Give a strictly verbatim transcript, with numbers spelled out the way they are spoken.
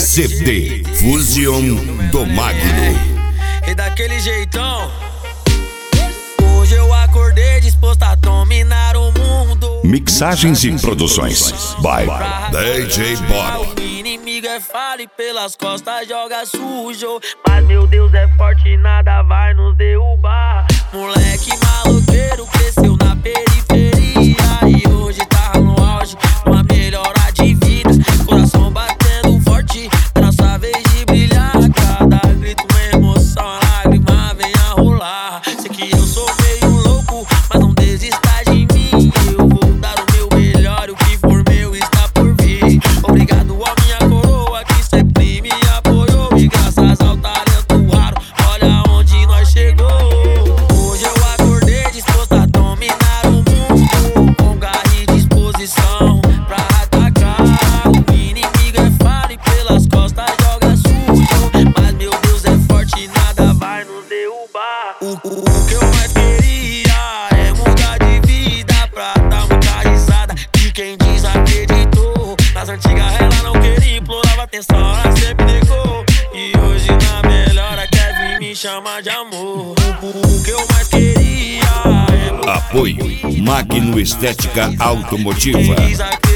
C D Fusion do Magno. E daquele jeitão, hoje eu acordei disposto a dominar o mundo. Mixagens e produções by D J Bob. O inimigo é falho e pelas costas joga sujo, mas meu Deus é forte e nada vai nos derrubar. Moleque maloqueiro cresceu na periferia e hoje tá no auge, uma melhora de vida. Coração batendo forte, é nossa vez de brilhar. Cada grito uma emoção, a lágrima vem a rolar. Sei que eu sou meio louco, mas não desista de mim. Eu vou dar o meu melhor, o que for meu está por vir. Obrigado à minha coroa que sempre me apoiou, e graças ao talento raro, olha onde nós chegou. Hoje eu acordei disposto a dominar o mundo, com garra e disposição pra atacar. O inimigo é falho e pelas costas joga sujo, mas meu Deus é forte e nada vai nos derrubar. O, o, o que eu mais queria é mudar de vida pra dar muita risada de quem desacreditou. Nas antigas ela não queria, implorava atenção, ela sempre negou. E hoje na melhora quer vir me chamar de amor. O, o, o que eu mais queria é mudar Apoio Magno Estética Automotiva. de quem desacreditou.